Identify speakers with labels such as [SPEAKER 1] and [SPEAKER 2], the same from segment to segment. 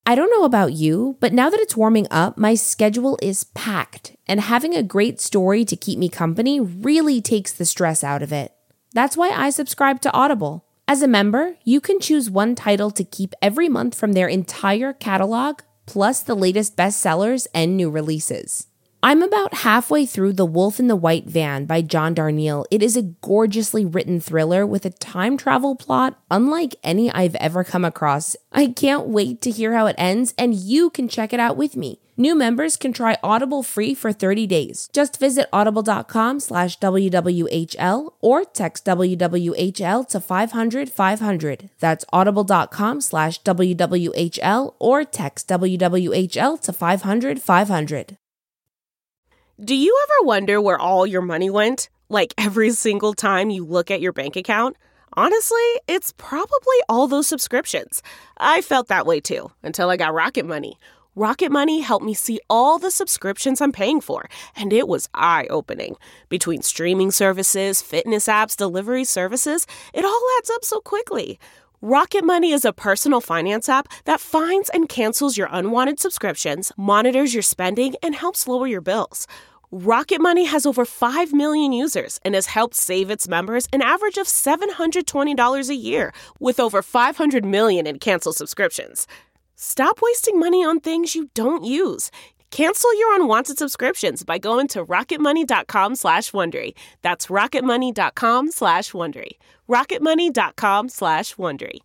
[SPEAKER 1] I don't know about you, but now that it's warming up, my schedule is packed, and having a great story to keep me company really takes the stress out of it. That's why I subscribe to Audible. As a member, you can choose one title to keep every month from their entire catalog, plus the latest bestsellers and new releases. I'm about halfway through The Wolf in the White Van by John Darnielle. It is a gorgeously written thriller with a time travel plot unlike any I've ever come across. I can't wait to hear how it ends, and you can check it out with me. New members can try Audible free for 30 days. Just visit audible.com/WWHL or text WWHL to 500-500. That's audible.com/WWHL or text WWHL to 500-500.
[SPEAKER 2] Do you ever wonder where all your money went? Like every single time you look at your bank account? Honestly, it's probably all those subscriptions. I felt that way too, until I got Rocket Money. Rocket Money helped me see all the subscriptions I'm paying for, and it was eye-opening. Between streaming services, fitness apps, delivery services, it all adds up so quickly. Rocket Money is a personal finance app that finds and cancels your unwanted subscriptions, monitors your spending, and helps lower your bills. Rocket Money has over 5 million users and has helped save its members an average of $720 a year, with over 500 million in canceled subscriptions. Stop wasting money on things you don't use. Cancel your unwanted subscriptions by going to rocketmoney.com/Wondery. That's rocketmoney.com/Wondery. rocketmoney.com/Wondery.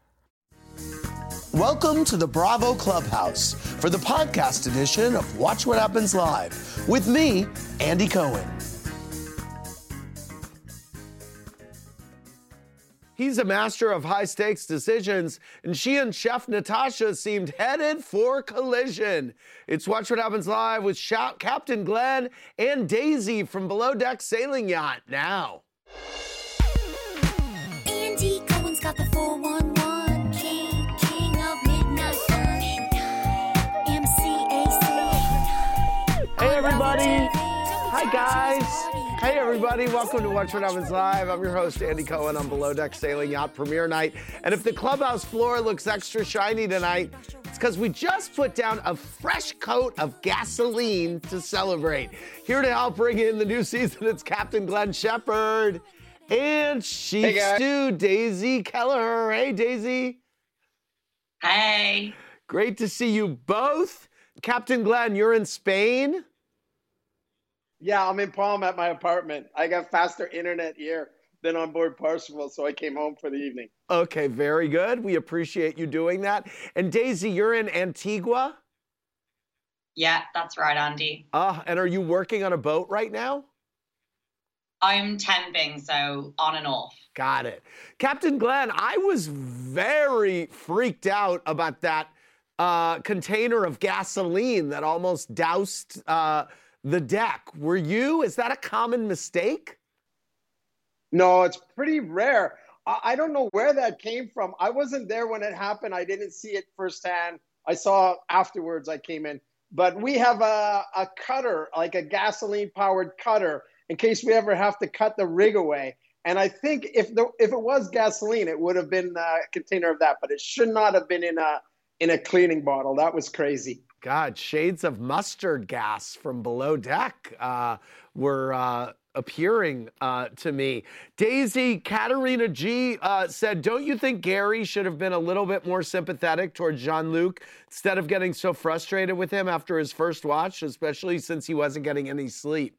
[SPEAKER 3] Welcome to the Bravo Clubhouse for the podcast edition of Watch What Happens Live with me, Andy Cohen. He's a master of high-stakes decisions, and she and Chef Natasha seemed headed for collision. It's Watch What Happens Live with Captain Glenn and Daisy from Below Deck Sailing Yacht now.
[SPEAKER 4] Andy Cohen's got the 411, king of midnight, MCAC.
[SPEAKER 3] Hey, everybody. Hi, guys. Hey, everybody. Welcome to Watch What Happens Live. I'm your host, Andy Cohen, on Below Deck Sailing Yacht premiere night. And if the clubhouse floor looks extra shiny tonight, it's because we just put down a fresh coat of gasoline to celebrate. Here to help bring in the new season, it's Captain Glenn Shepard and Chief Stew Daisy Kelleher. Hey, Daisy.
[SPEAKER 5] Hey.
[SPEAKER 3] Great to see you both. Captain Glenn, you're in Spain?
[SPEAKER 6] Yeah, I'm in Palm at my apartment. I got faster internet here than on board Parsifal, so I came home for the evening.
[SPEAKER 3] Okay, very good. We appreciate you doing that. And Daisy, you're in Antigua?
[SPEAKER 5] Yeah, that's right, Andy.
[SPEAKER 3] And are you working on a boat right now?
[SPEAKER 5] I'm temping, so on and off.
[SPEAKER 3] Got it. Captain Glenn, I was very freaked out about that container of gasoline that almost doused the deck. Were you? Is that a common mistake?
[SPEAKER 6] No, it's pretty rare. I don't know where that came from. I wasn't there when it happened. I didn't see it firsthand. I saw afterwards I came in. But we have a cutter, like a gasoline-powered cutter, in case we ever have to cut the rig away. And I think if it was gasoline, it would have been a container of that. But it should not have been in a cleaning bottle. That was crazy.
[SPEAKER 3] God, shades of mustard gas from Below Deck were appearing to me. Daisy, Katarina G said, don't you think Gary should have been a little bit more sympathetic towards Jean-Luc instead of getting so frustrated with him after his first watch, especially since he wasn't getting any sleep?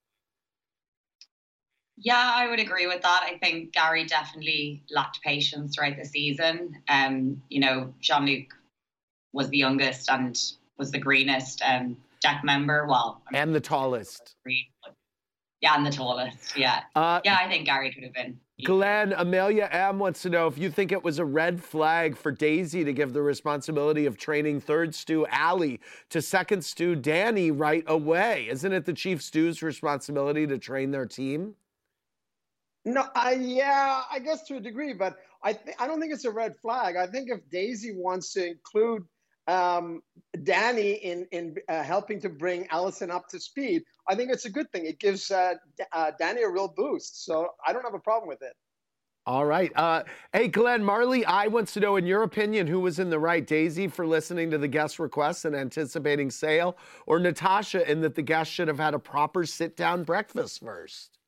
[SPEAKER 5] Yeah, I would agree with that. I think Gary definitely lacked patience throughout the season. Jean-Luc was the youngest and was the greenest deck member.
[SPEAKER 3] And the tallest.
[SPEAKER 5] Yeah, and the tallest, yeah. I think Gary could have been.
[SPEAKER 3] Glenn, Amelia M. wants to know if you think it was a red flag for Daisy to give the responsibility of training third stew Allie to second stew Danny right away. Isn't it the chief stew's responsibility to train their team?
[SPEAKER 6] No, I guess to a degree, but I don't think it's a red flag. I think if Daisy wants to include Danny in helping to bring Allison up to speed, I think it's a good thing. It gives Danny a real boost. So I don't have a problem with it.
[SPEAKER 3] All right. Hey, Glenn, Marley I wants to know, in your opinion, who was in the right, Daisy for listening to the guest requests and anticipating sale, or Natasha in that the guest should have had a proper sit-down breakfast first?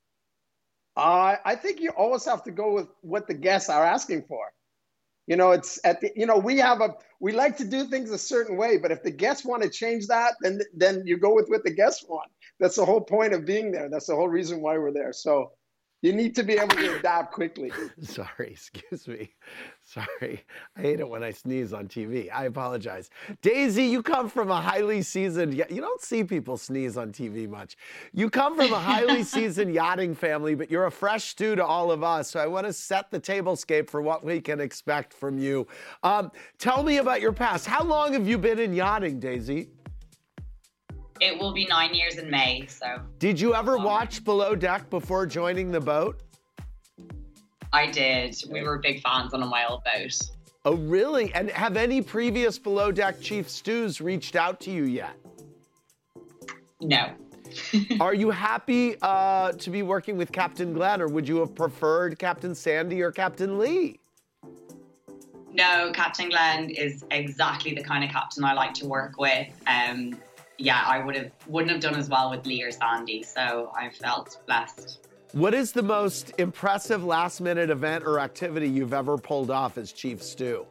[SPEAKER 6] I think you always have to go with what the guests are asking for. It's we like to do things a certain way, but if the guests want to change that, then you go with what the guests want. That's the whole point of being there. That's the whole reason why we're there. So you need to be able to adapt quickly.
[SPEAKER 3] Sorry, excuse me. Sorry. I hate it when I sneeze on TV. I apologize. Daisy, you come from a highly seasoned, you don't see people sneeze on TV much. You come from a highly seasoned yachting family, but you're a fresh stew to all of us. So I want to set the tablescape for what we can expect from you. Tell me about your past. How long have you been in yachting, Daisy?
[SPEAKER 5] It will be 9 years in May, so.
[SPEAKER 3] Did you ever watch Below Deck before joining the boat?
[SPEAKER 5] I did. We were big fans on my old boat.
[SPEAKER 3] Oh, really? And have any previous Below Deck Chief Stews reached out to you yet?
[SPEAKER 5] No.
[SPEAKER 3] Are you happy to be working with Captain Glenn, or would you have preferred Captain Sandy or Captain Lee?
[SPEAKER 5] No, Captain Glenn is exactly the kind of captain I like to work with. Yeah, I wouldn't have done as well with Lee or Sandy, so I felt blessed.
[SPEAKER 3] What is the most impressive last-minute event or activity you've ever pulled off as Chief Stew?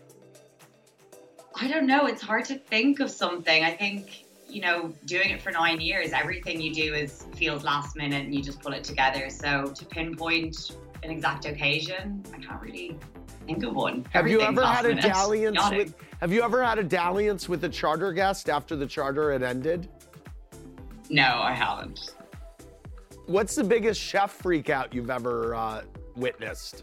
[SPEAKER 5] I don't know. It's hard to think of something. I think, doing it for 9 years, everything you do feels last minute and you just pull it together. So to pinpoint an exact occasion, I can't really think of one.
[SPEAKER 3] Have you ever had a dalliance
[SPEAKER 5] Yachting.
[SPEAKER 3] with a charter guest after the charter had ended?
[SPEAKER 5] No, I haven't.
[SPEAKER 3] What's the biggest chef freak out you've ever witnessed?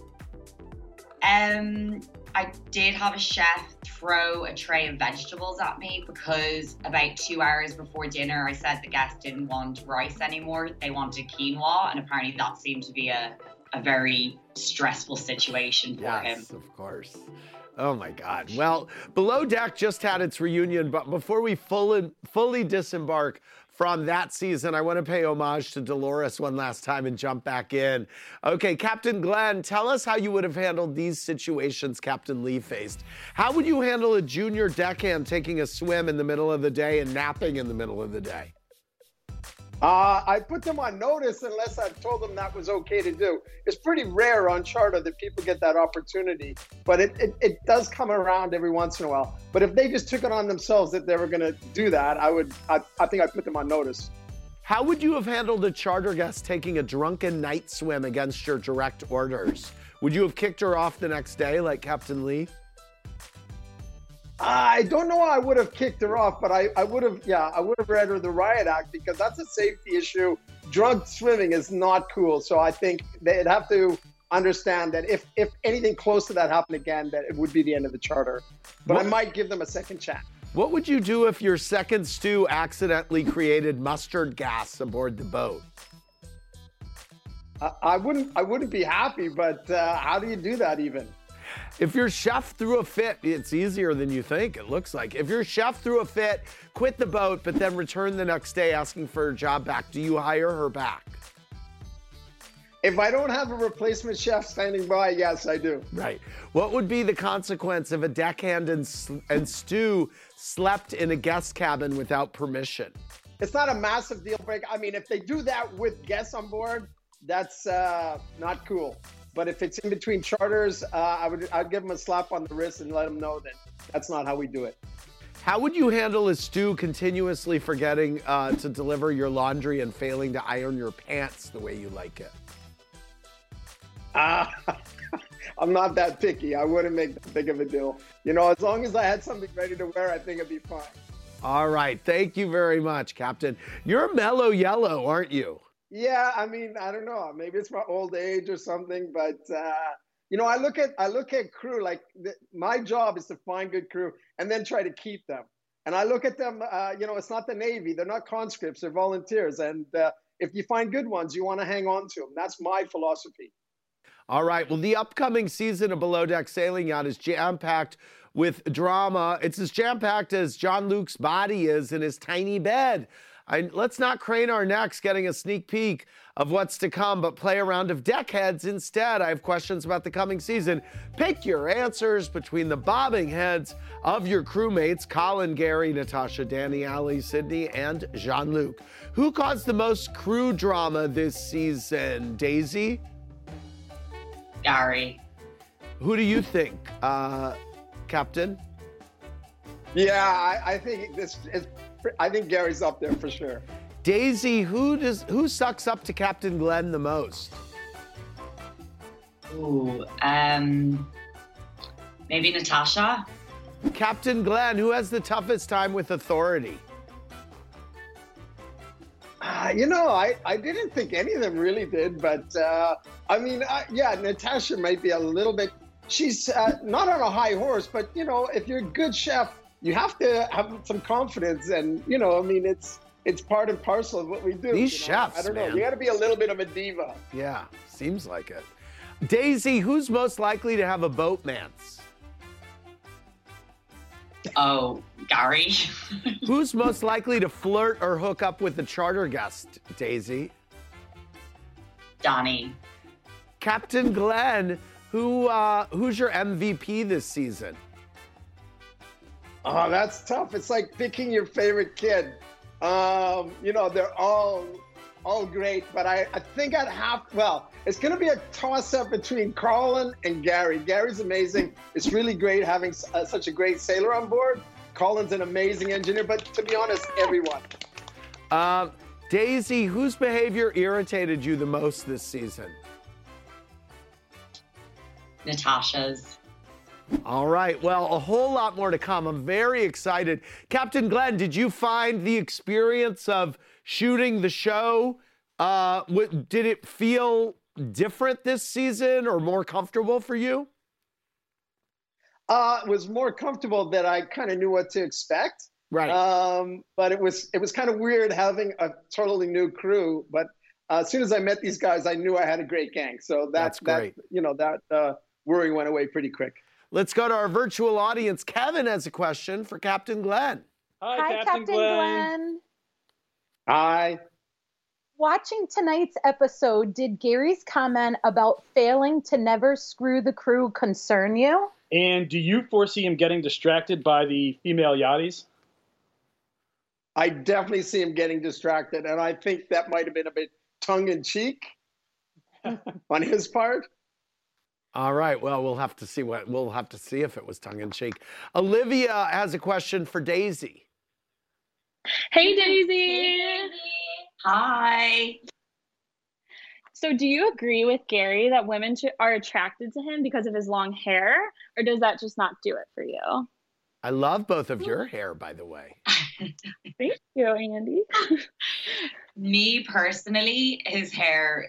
[SPEAKER 5] I did have a chef throw a tray of vegetables at me because about 2 hours before dinner, I said the guests didn't want rice anymore. They wanted quinoa, and apparently that seemed to be a very stressful situation for him.
[SPEAKER 3] Yes, of course. Oh my God. Well, Below Deck just had its reunion, but before we fully disembark from that season, I want to pay homage to Dolores one last time and jump back in. Okay, Captain Glenn, tell us how you would have handled these situations Captain Lee faced. How would you handle a junior deckhand taking a swim in the middle of the day and napping in the middle of the day?
[SPEAKER 6] I put them on notice unless I told them that was okay to do. It's pretty rare on charter that people get that opportunity, but it does come around every once in a while. But if they just took it on themselves that they were going to do that, I think I'd put them on notice.
[SPEAKER 3] How would you have handled a charter guest taking a drunken night swim against your direct orders? Would you have kicked her off the next day like Captain Lee?
[SPEAKER 6] I don't know how I would have kicked her off, but I would have read her the riot act because that's a safety issue. Drunk swimming is not cool. So I think they'd have to understand that if anything close to that happened again, that it would be the end of the charter. But I might give them a second chance.
[SPEAKER 3] What would you do if your second stew accidentally created mustard gas aboard the boat?
[SPEAKER 6] I wouldn't be happy, but how do you do that even?
[SPEAKER 3] If your chef threw a fit, it's easier than you think, it looks like. If your chef threw a fit, quit the boat, but then returned the next day asking for her job back, do you hire her back?
[SPEAKER 6] If I don't have a replacement chef standing by, yes, I do.
[SPEAKER 3] Right. What would be the consequence if a deckhand and stew slept in a guest cabin without permission?
[SPEAKER 6] It's not a massive deal breaker. I mean, if they do that with guests on board, that's not cool. But if it's in between charters, I'd give them a slap on the wrist and let them know that that's not how we do it.
[SPEAKER 3] How would you handle a stew continuously forgetting to deliver your laundry and failing to iron your pants the way you like it?
[SPEAKER 6] I'm not that picky. I wouldn't make that big of a deal. As long as I had something ready to wear, I think it'd be fine.
[SPEAKER 3] All right. Thank you very much, Captain. You're mellow yellow, aren't you?
[SPEAKER 6] Yeah, I mean, I don't know. Maybe it's my old age or something, but I look at crew like my job is to find good crew and then try to keep them. And I look at them. It's not the Navy; they're not conscripts; they're volunteers. And if you find good ones, you want to hang on to them. That's my philosophy.
[SPEAKER 3] All right. Well, the upcoming season of Below Deck Sailing Yacht is jam-packed with drama. It's as jam-packed as John Luke's body is in his tiny bed. Let's not crane our necks getting a sneak peek of what's to come, but play a round of deckheads instead. I have questions about the coming season. Pick your answers between the bobbing heads of your crewmates, Colin, Gary, Natasha, Danny, Ali, Sydney, and Jean-Luc. Who caused the most crew drama this season? Daisy?
[SPEAKER 5] Gary.
[SPEAKER 3] Who do you think, Captain?
[SPEAKER 6] Yeah, I think I think Gary's up there for sure.
[SPEAKER 3] Daisy, who sucks up to Captain Glenn the most?
[SPEAKER 5] Ooh, maybe Natasha.
[SPEAKER 3] Captain Glenn, who has the toughest time with authority?
[SPEAKER 6] I didn't think any of them really did, but Natasha might be a little bit. She's not on a high horse, but if you're a good chef, you have to have some confidence, and it's part and parcel of what we do.
[SPEAKER 3] These chefs,
[SPEAKER 6] I don't know.
[SPEAKER 3] man.
[SPEAKER 6] You got to be a little bit of a diva.
[SPEAKER 3] Yeah, seems like it. Daisy, who's most likely to have a boatmance?
[SPEAKER 5] Oh, Gary.
[SPEAKER 3] Who's most likely to flirt or hook up with a charter guest, Daisy?
[SPEAKER 5] Donnie.
[SPEAKER 3] Captain Glenn, who's your MVP this season?
[SPEAKER 6] Oh, that's tough. It's like picking your favorite kid. They're all great, but I think it's going to be a toss-up between Colin and Gary. Gary's amazing. It's really great having such a great sailor on board. Colin's an amazing engineer, but to be honest, everyone.
[SPEAKER 3] Daisy, whose behavior irritated you the most this season?
[SPEAKER 5] Natasha's.
[SPEAKER 3] All right. Well, a whole lot more to come. I'm very excited. Captain Glenn, did you find the experience of shooting the show, did it feel different this season or more comfortable for you?
[SPEAKER 6] It was more comfortable that I kind of knew what to expect.
[SPEAKER 3] Right.
[SPEAKER 6] But it was kind of weird having a totally new crew. But as soon as I met these guys, I knew I had a great gang. So
[SPEAKER 3] that's great.
[SPEAKER 6] That worry went away pretty quick.
[SPEAKER 3] Let's go to our virtual audience. Kevin has a question for Captain Glenn.
[SPEAKER 7] Hi, Captain Glenn.
[SPEAKER 6] Hi.
[SPEAKER 7] Watching tonight's episode, did Gary's comment about failing to never screw the crew concern you?
[SPEAKER 8] And do you foresee him getting distracted by the female yachties?
[SPEAKER 6] I definitely see him getting distracted, and I think that might have been a bit tongue-in-cheek on his part.
[SPEAKER 3] All right. Well, we'll have to see if it was tongue-in-cheek. Olivia has a question for Daisy.
[SPEAKER 9] Hey, Daisy.
[SPEAKER 5] Hi.
[SPEAKER 9] So do you agree with Gary that women are attracted to him because of his long hair, or does that just not do it for you?
[SPEAKER 3] I love both of your hair, by the way.
[SPEAKER 9] Thank you, Andy.
[SPEAKER 5] Me personally, his hair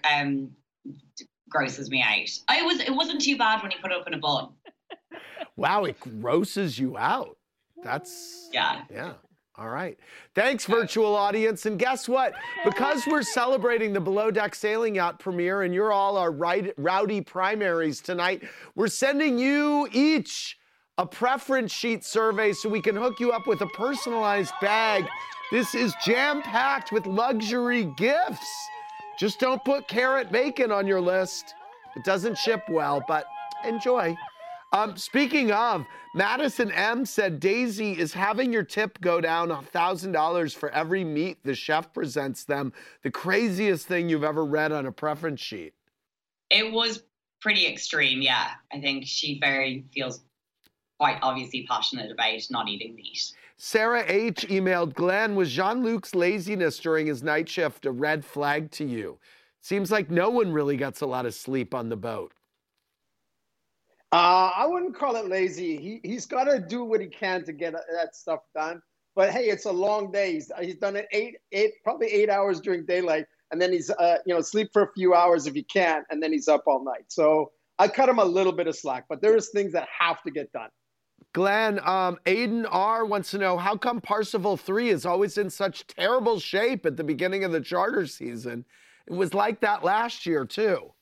[SPEAKER 5] grosses me out. It wasn't too bad when he put it up in a bun.
[SPEAKER 3] Wow, it grosses you out. That's
[SPEAKER 5] yeah.
[SPEAKER 3] All right. Thanks, virtual audience. And guess what? Because we're celebrating the Below Deck Sailing Yacht premiere and you're all our rowdy primaries tonight, we're sending you each a preference sheet survey so we can hook you up with a personalized bag. This is jam-packed with luxury gifts. Just don't put carrot bacon on your list. It doesn't ship well, but enjoy. Speaking of, Madison M. said Daisy is having your tip go down $1,000 for every meat the chef presents them. The craziest thing you've ever read on a preference sheet.
[SPEAKER 5] It was pretty extreme, yeah. I think she feels quite obviously passionate about not eating meat.
[SPEAKER 3] Sarah H. emailed Glenn, was Jean-Luc's laziness during his night shift a red flag to you? Seems like no one really gets a lot of sleep on the boat.
[SPEAKER 6] I wouldn't call it lazy. He's got to do what he can to get that stuff done. But hey, it's a long day. He's done it probably 8 hours during daylight, and then he's sleep for a few hours if he can, and then he's up all night. So I cut him a little bit of slack, but there's things that have to get done.
[SPEAKER 3] Glenn, Aiden R. wants to know, how come Parsifal 3 is always in such terrible shape at the beginning of the charter season? It was like that last year, too.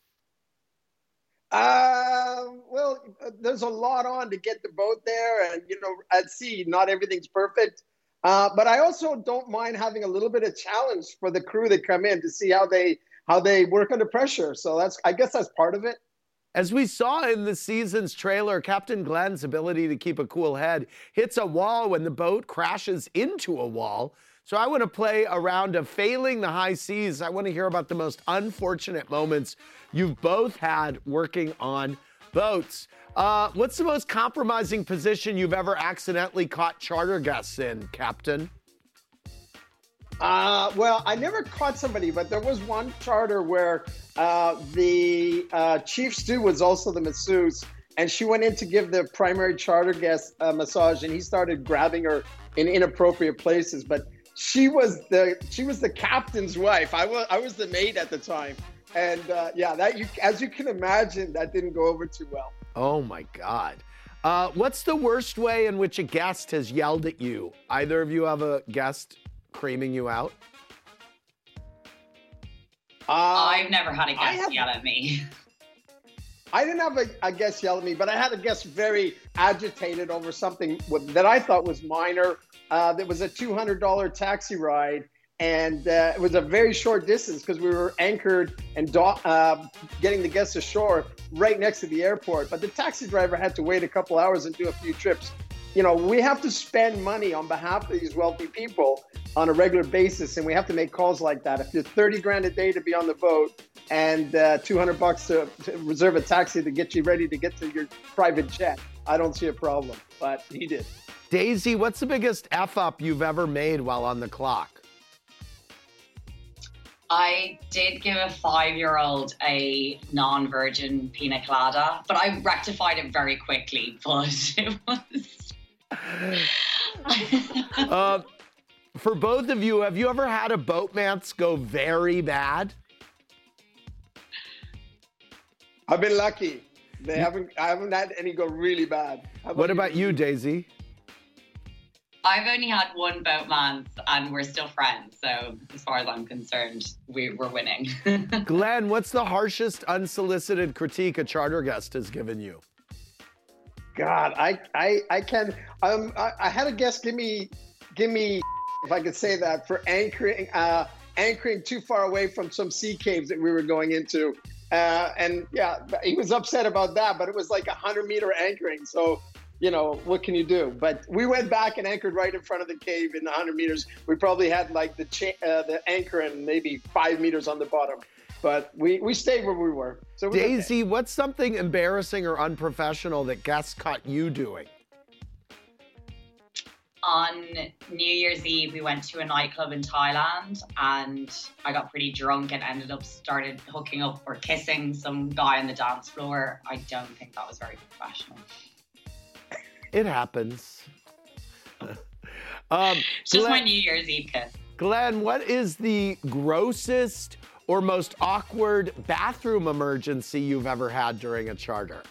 [SPEAKER 6] Well, there's a lot on to get the boat there. And, at sea, not everything's perfect. But I also don't mind having a little bit of challenge for the crew that come in to see how they work under pressure. So I guess that's part of it.
[SPEAKER 3] As we saw in the season's trailer, Captain Glenn's ability to keep a cool head hits a wall when the boat crashes into a wall. So I want to play a round of failing the high seas. I want to hear about the most unfortunate moments you've both had working on boats. What's the most compromising position you've ever accidentally caught charter guests in, Captain?
[SPEAKER 6] Well, I never caught somebody, but there was one charter where the chief stew was also the masseuse, and she went in to give the primary charter guest a massage, and he started grabbing her in inappropriate places. But she was the captain's wife. I was the maid at the time, and as you can imagine, that didn't go over too well.
[SPEAKER 3] Oh my God. What's the worst way in which a guest has yelled at you? Either of you have a guest creaming you out?
[SPEAKER 5] I've never had a guest yell at me.
[SPEAKER 6] I didn't have a guest yell at me, but I had a guest very agitated over something that I thought was minor. There was a $200 taxi ride, and it was a very short distance because we were anchored and getting the guests ashore right next to the airport. But the taxi driver had to wait a couple hours and do a few trips. You know, we have to spend money on behalf of these wealthy people on a regular basis, and we have to make calls like that. If you're 30 grand a day to be on the boat and $200 to reserve a taxi to get you ready to get to your private jet, I don't see a problem, but he did.
[SPEAKER 3] Daisy, what's the biggest F-up you've ever made while on the clock?
[SPEAKER 5] I did give a 5-year-old a non-virgin pina colada, but I rectified it very quickly, but it was...
[SPEAKER 3] For both of you, have you ever had a boatmance go very bad?
[SPEAKER 6] I've been lucky. I haven't had any go really bad.
[SPEAKER 3] What about you, Daisy?
[SPEAKER 5] I've only had one boatman, and we're still friends. So as far as I'm concerned, we're winning.
[SPEAKER 3] Glenn, what's the harshest unsolicited critique a charter guest has given you?
[SPEAKER 6] God, I had a guest give me, if I could say that, for anchoring too far away from some sea caves that we were going into. And yeah, he was upset about that, but it was like 100-meter anchoring. So, you know, what can you do? But we went back and anchored right in front of the cave in the 100 meters. We probably had like the anchor and maybe 5 meters on the bottom. But we stayed where we were. So
[SPEAKER 3] Daisy, what's something embarrassing or unprofessional that guests caught you doing?
[SPEAKER 5] On New Year's Eve, we went to a nightclub in Thailand, and I got pretty drunk and started hooking up or kissing some guy on the dance floor. I don't think that was very professional.
[SPEAKER 3] It happens.
[SPEAKER 5] It's just my New Year's Eve kiss.
[SPEAKER 3] Glenn, what is the grossest or most awkward bathroom emergency you've ever had during a charter?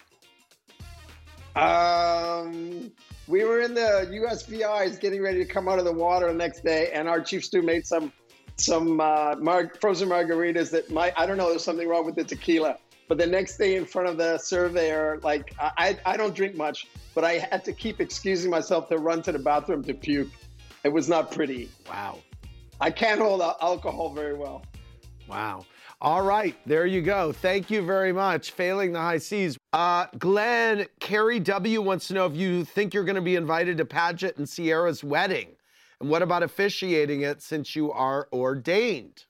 [SPEAKER 6] We were in the USVIs getting ready to come out of the water the next day, and our chief stew made some frozen margaritas that I don't know, there's something wrong with the tequila. But the next day in front of the surveyor, like I don't drink much, but I had to keep excusing myself to run to the bathroom to puke. It was not pretty.
[SPEAKER 3] Wow.
[SPEAKER 6] I can't hold alcohol very well.
[SPEAKER 3] Wow. All right, there you go. Thank you very much. Failing the high seas. Glenn, Carrie W. wants to know if you think you're going to be invited to Paget and Sierra's wedding. And what about officiating it since you are ordained?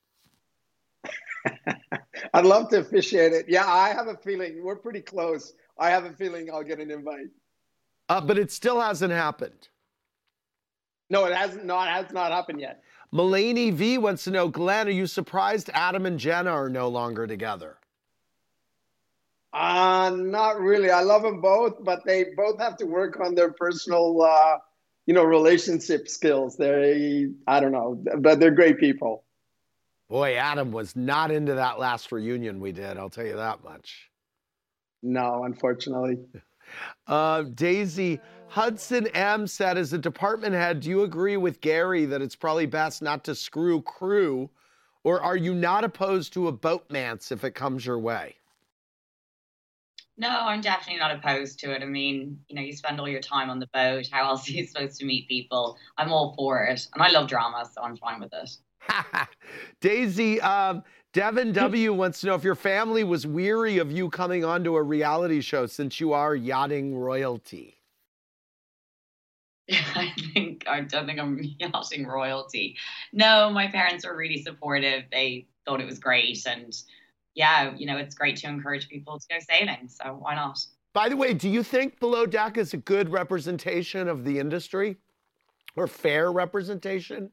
[SPEAKER 6] I'd love to officiate it. Yeah, I have a feeling we're pretty close. I have a feeling I'll get an invite.
[SPEAKER 3] But it still hasn't happened.
[SPEAKER 6] No, it hasn't. No, it has not happened yet.
[SPEAKER 3] Mulaney V wants to know, Glenn, are you surprised Adam and Jenna are no longer together?
[SPEAKER 6] Not really. I love them both, but they both have to work on their personal, relationship skills. I don't know, but they're great people.
[SPEAKER 3] Boy, Adam was not into that last reunion we did, I'll tell you that much.
[SPEAKER 6] No, unfortunately.
[SPEAKER 3] Daisy, Hudson M said, as a department head, do you agree with Gary that it's probably best not to screw crew, or are you not opposed to a boatmance if it comes your way?
[SPEAKER 5] No, I'm definitely not opposed to it. I mean, you spend all your time on the boat. How else are you supposed to meet people? I'm all for it. And I love drama, so I'm fine with it.
[SPEAKER 3] Daisy, Devin W. wants to know if your family was weary of you coming onto a reality show since you are yachting royalty.
[SPEAKER 5] I don't think I'm yachting royalty. No, my parents were really supportive. They thought it was great. And yeah, it's great to encourage people to go sailing. So why not?
[SPEAKER 3] By the way, do you think Below Deck is a good representation of the industry or fair representation?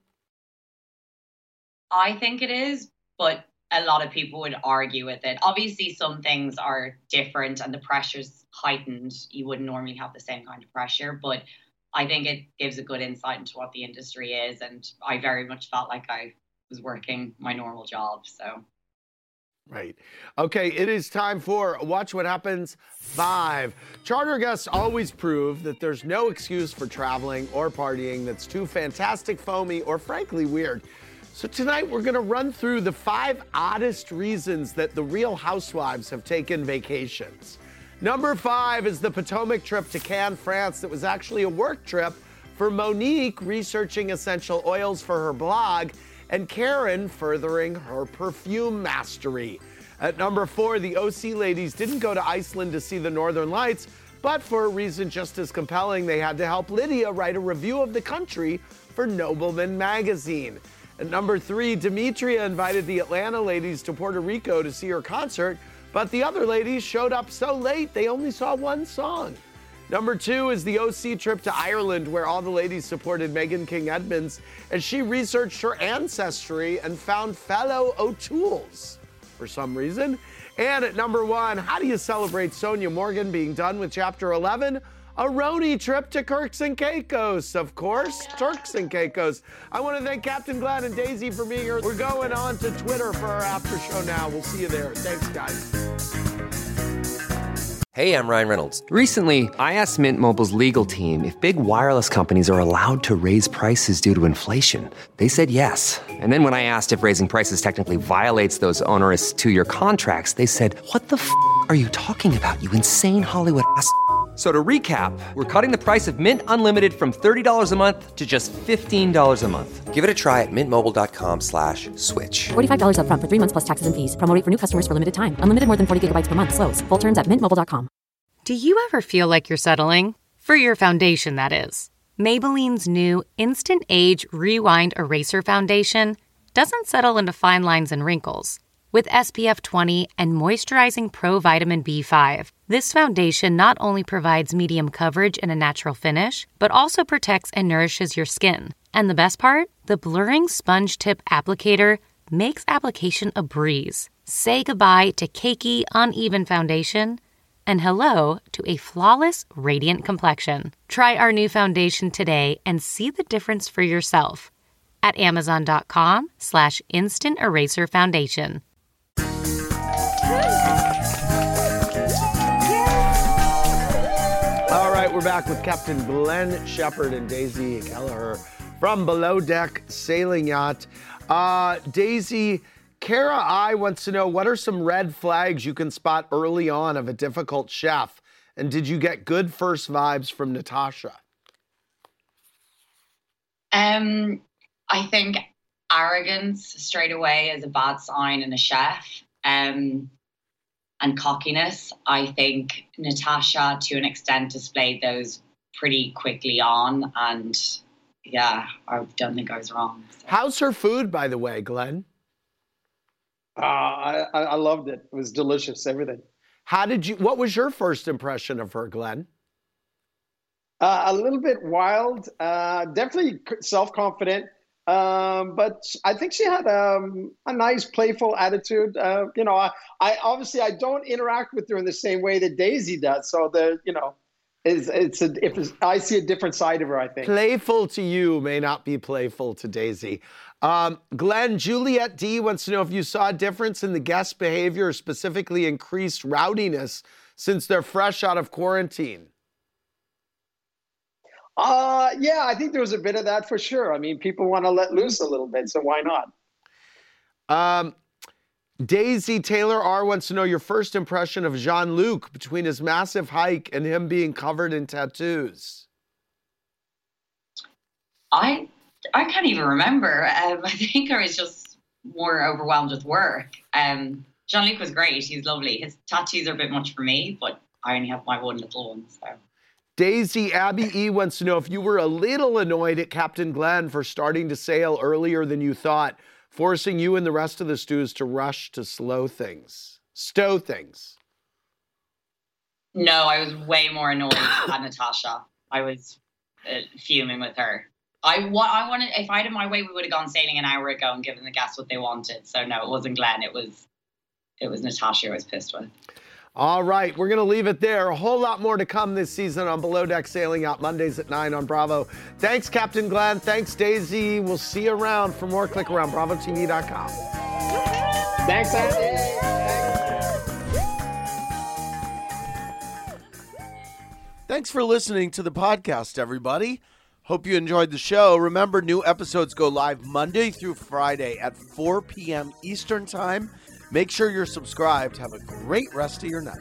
[SPEAKER 5] I think it is, but a lot of people would argue with it. Obviously, some things are different and the pressure's heightened. You wouldn't normally have the same kind of pressure, but I think it gives a good insight into what the industry is. And I very much felt like I was working my normal job, so.
[SPEAKER 3] Right. Okay, it is time for Watch What Happens 5. Charter guests always prove that there's no excuse for traveling or partying that's too fantastic, foamy, or frankly weird. So tonight we're going to run through the 5 oddest reasons that the Real Housewives have taken vacations. Number 5 is the Potomac trip to Cannes, France that was actually a work trip for Monique researching essential oils for her blog, and Karen furthering her perfume mastery. At number 4, the OC ladies didn't go to Iceland to see the Northern Lights, but for a reason just as compelling, they had to help Lydia write a review of the country for Nobleman magazine. At number 3, Demetria invited the Atlanta ladies to Puerto Rico to see her concert, but the other ladies showed up so late they only saw one song. Number 2 is the OC trip to Ireland, where all the ladies supported Meghan King Edmonds as she researched her ancestry and found fellow O'Tooles for some reason. And at number 1, how do you celebrate Sonia Morgan being done with Chapter 11? A Roni trip to Turks and Caicos, of course. Turks and Caicos. I want to thank Captain Glenn and Daisy for being here. We're going on to Twitter for our after show now. We'll see you there. Thanks, guys.
[SPEAKER 10] Hey, I'm Ryan Reynolds. Recently, I asked Mint Mobile's legal team if big wireless companies are allowed to raise prices due to inflation. They said yes. And then when I asked if raising prices technically violates those onerous 2-year contracts, they said, "What the f*** are you talking about, you insane Hollywood ass?" So to recap, we're cutting the price of Mint Unlimited from $30 a month to just $15 a month. Give it a try at mintmobile.com/switch.
[SPEAKER 11] $45 up front for 3 months plus taxes and fees. Promo rate for new customers for limited time. Unlimited more than 40 gigabytes per month. Slows full terms at mintmobile.com.
[SPEAKER 12] Do you ever feel like you're settling? For your foundation, that is. Maybelline's new Instant Age Rewind Eraser Foundation doesn't settle into fine lines and wrinkles. With SPF 20 and moisturizing Pro Vitamin B5, this foundation not only provides medium coverage and a natural finish, but also protects and nourishes your skin. And the best part? The blurring sponge tip applicator makes application a breeze. Say goodbye to cakey, uneven foundation and hello to a flawless, radiant complexion. Try our new foundation today and see the difference for yourself at amazon.com/instant eraser foundation.
[SPEAKER 3] All right, we're back with Captain Glenn Shepard and Daisy Kelleher from Below Deck Sailing Yacht. Daisy, Kara I wants to know, what are some red flags you can spot early on of a difficult chef? And did you get good first vibes from Natasha?
[SPEAKER 5] I think arrogance straight away is a bad sign in a chef. And cockiness. I think Natasha, to an extent, displayed those pretty quickly on. And yeah, I don't think I was wrong. So.
[SPEAKER 3] How's her food, by the way, Glenn?
[SPEAKER 6] I loved it. It was delicious, everything.
[SPEAKER 3] What was your first impression of her, Glenn?
[SPEAKER 6] A little bit wild, definitely self-confident. But I think she had a nice, playful attitude. I obviously I don't interact with her in the same way that Daisy does. So I see a different side of her, I think.
[SPEAKER 3] Playful to you may not be playful to Daisy. Glenn, Juliet D wants to know if you saw a difference in the guest behavior, specifically increased rowdiness, since they're fresh out of quarantine.
[SPEAKER 6] Yeah, I think there was a bit of that for sure. I mean, people want to let loose a little bit, so why not?
[SPEAKER 3] Daisy Taylor R wants to know your first impression of Jean-Luc between his massive hike and him being covered in tattoos.
[SPEAKER 5] I can't even remember. I think I was just more overwhelmed with work. Jean-Luc was great. He's lovely. His tattoos are a bit much for me, but I only have my one little one. So.
[SPEAKER 3] Daisy Abby E wants to know if you were a little annoyed at Captain Glenn for starting to sail earlier than you thought, forcing you and the rest of the stews to rush to stow things.
[SPEAKER 5] No, I was way more annoyed at Natasha. I was fuming with her. I wanted, if I had my way, we would have gone sailing an hour ago and given the guests what they wanted. So no, it wasn't Glenn. It was Natasha I was pissed with.
[SPEAKER 3] All right, we're going to leave it there. A whole lot more to come this season on Below Deck Sailing Yacht, Mondays at 9 on Bravo. Thanks, Captain Glenn. Thanks, Daisy. We'll see you around. For more, click around BravoTV.com.
[SPEAKER 6] Thanks, Andy.
[SPEAKER 3] Thanks for listening to the podcast, everybody. Hope you enjoyed the show. Remember, new episodes go live Monday through Friday at 4 p.m. Eastern Time. Make sure you're subscribed. Have a great rest of your night.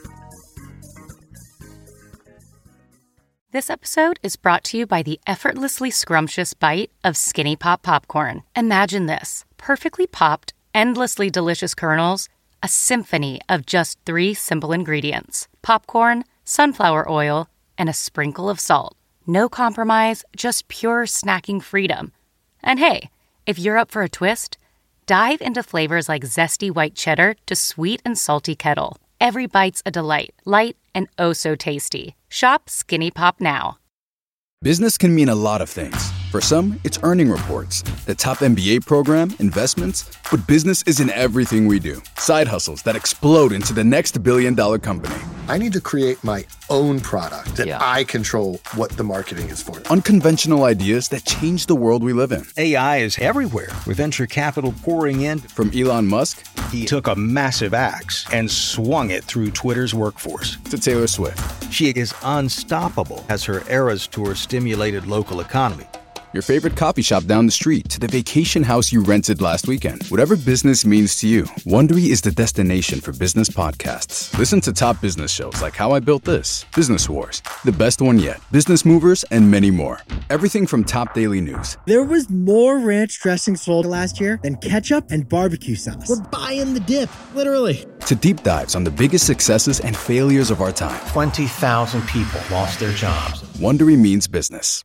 [SPEAKER 12] This episode is brought to you by the effortlessly scrumptious bite of Skinny Pop popcorn. Imagine this: perfectly popped, endlessly delicious kernels, a symphony of just 3 simple ingredients: popcorn, sunflower oil, and a sprinkle of salt. No compromise, just pure snacking freedom. And hey, if you're up for a twist, dive into flavors like zesty white cheddar to sweet and salty kettle. Every bite's a delight, light and oh so tasty. Shop Skinny Pop now.
[SPEAKER 13] Business can mean a lot of things. For some, it's earning reports, the top MBA program, investments, but business isn't everything we do. Side hustles that explode into the next billion-dollar company.
[SPEAKER 14] I need to create my own product that I control what the marketing is for.
[SPEAKER 13] Unconventional ideas that change the world we live in.
[SPEAKER 15] AI is everywhere, with venture capital pouring in.
[SPEAKER 13] From Elon Musk,
[SPEAKER 15] he took a massive axe and swung it through Twitter's workforce.
[SPEAKER 13] To Taylor Swift.
[SPEAKER 15] She is unstoppable as her Eras Tour stimulated local economy.
[SPEAKER 13] Your favorite coffee shop down the street to the vacation house you rented last weekend. Whatever business means to you, Wondery is the destination for business podcasts. Listen to top business shows like How I Built This, Business Wars, The Best One Yet, Business Movers, and many more. Everything from top daily news.
[SPEAKER 16] There was more ranch dressing sold last year than ketchup and barbecue sauce. We're buying the dip, literally.
[SPEAKER 13] To deep dives on the biggest successes and failures of our time.
[SPEAKER 15] 20,000 people lost their jobs.
[SPEAKER 13] Wondery means business.